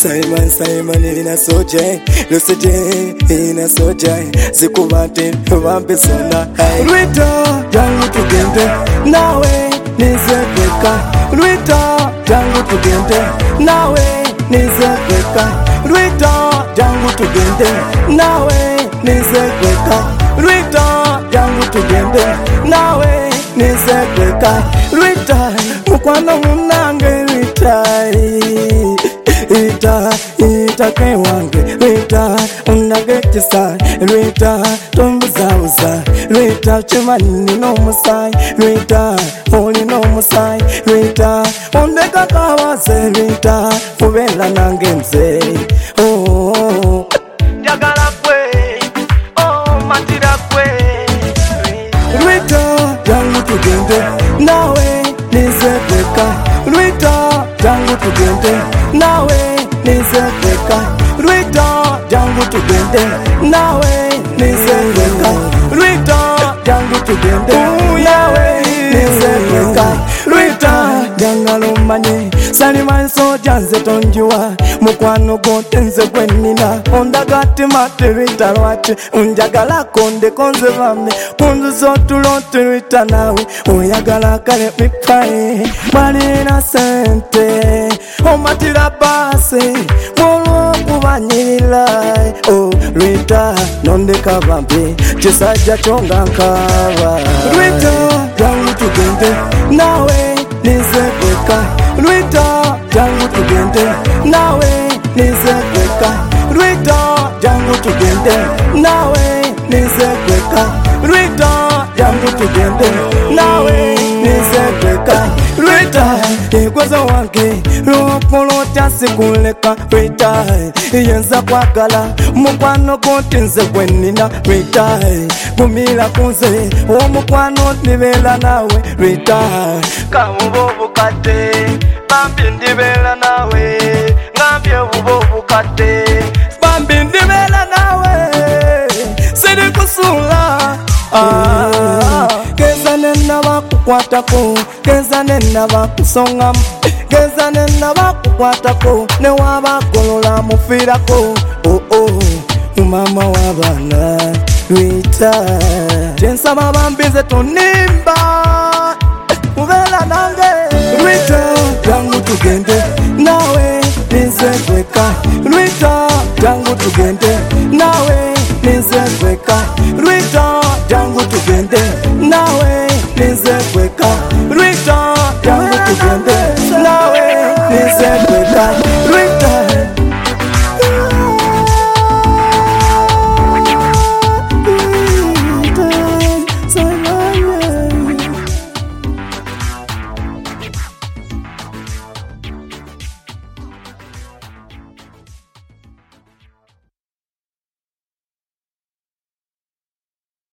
Simon in a soje, Lucy in a soje, Zikubatin, Vampesona, Rita, Jango to Gente, Nawe, Nisa Beka, Rita, Jango to Gente, Nawe, Nisa Beka, Rita, Jango to Gente, Nawe, Nisa Beka, Rita, Jango to Gente, Nawe, Nisa Beka, Rita, Mukwano Munange, Rita. Rita kewange Rita unagekisa Rita tumbuzauza Rita chemani no musai Rita oli no musai Rita ondeka kawaze Rita fubela nangenze oh jagala kwe oh matira kwe Rita jangu tugende nawe nizebeka Rita jangu tugende nawe nizebeka Rita jangu tugende nawe nizebeka Rita jangu tugende nawe nizebeka Rita jangalo manye salima soja nze tonjiwa mukwano gotenze gwenina ondagati mate Rita lwati unjagala konde konze bame kunzuzo tulote Rita nawe oyagala kale mipae malina sente omatira base mwolo kubanyirila oh Rita nondeka bambi chisajja chonga nkaba Rita jangu tugende nawe nizebeka Rita jangu tugende nawe nizebeka Rita jangu tugende nawe nizebeka Rita jangu tugende nawe nizebeka Rita egwaza wange lopolota sikuleka Rita yenza kwagala mukwano gotinze gwenina Rita gumira kunze omukwano nibela nawe Rita kamubo bukate bambi ndibela nawe ngambye bubo bukate bambi ndibela nawe siri kusula kezane nabakukwatako kezane nabakusongamu kezane nabakukwatako newabagolola mufirako oh oh mama wabana Rita jensaba bambize tonimba uvela nange Rita jangu tugende nawe nizebeka Rita jangu tugende nawe nizebeka